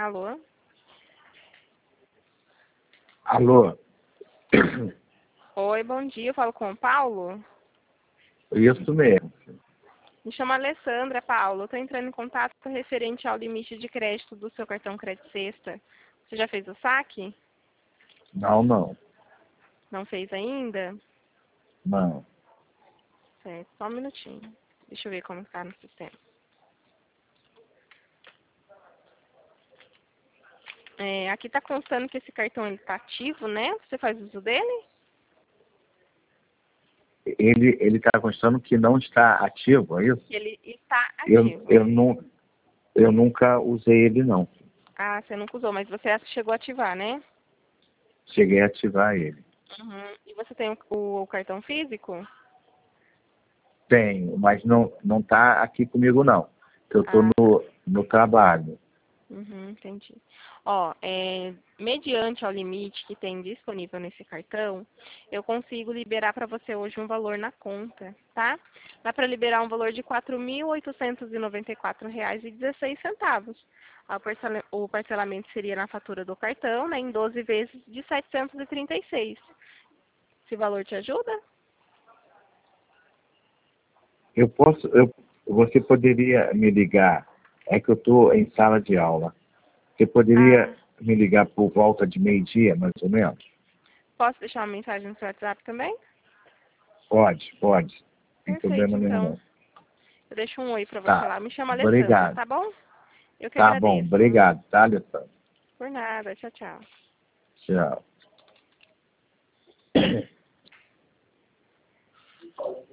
Alô? Alô? Oi, bom dia. Eu falo com o Paulo? Isso mesmo. Me chamo Alessandra, Paulo. Estou entrando em contato referente ao limite de crédito do seu cartão Crédito Sexta. Você já fez o saque? Não. Não fez ainda? Não. Certo, só um minutinho. Deixa eu ver como está no sistema. Aqui está constando que esse cartão está ativo, né? Você faz uso dele? Ele está constando que não está ativo, é isso? Ele está Eu, ativo. eu, não, eu nunca usei ele, não. Ah, você nunca usou, mas você chegou a ativar, né? Cheguei a ativar ele. Uhum. E você tem o cartão físico? Tenho, mas não está aqui comigo, não. Eu estou Ah, tá. no trabalho. Uhum, entendi. Ó, mediante ao limite que tem disponível nesse cartão, eu consigo liberar para você hoje um valor na conta, tá? Dá para liberar um valor de R$ 4.894,16. O parcelamento seria na fatura do cartão, né, em 12 vezes de 736. Esse valor te ajuda? Você poderia me ligar, é que eu estou em sala de aula. Você Ah, poderia me ligar por volta de meio-dia, mais ou menos? posso deixar uma mensagem no seu WhatsApp também? Pode. Não tem Perfeito, problema nenhum, então. não. Eu deixo um oi para você Tá. lá. Me chama Alessandra, Obrigado. tá bom? Eu que Tá bom, agradeço. obrigado, tá, Alessandro? Por nada. Tchau, tchau. Tchau.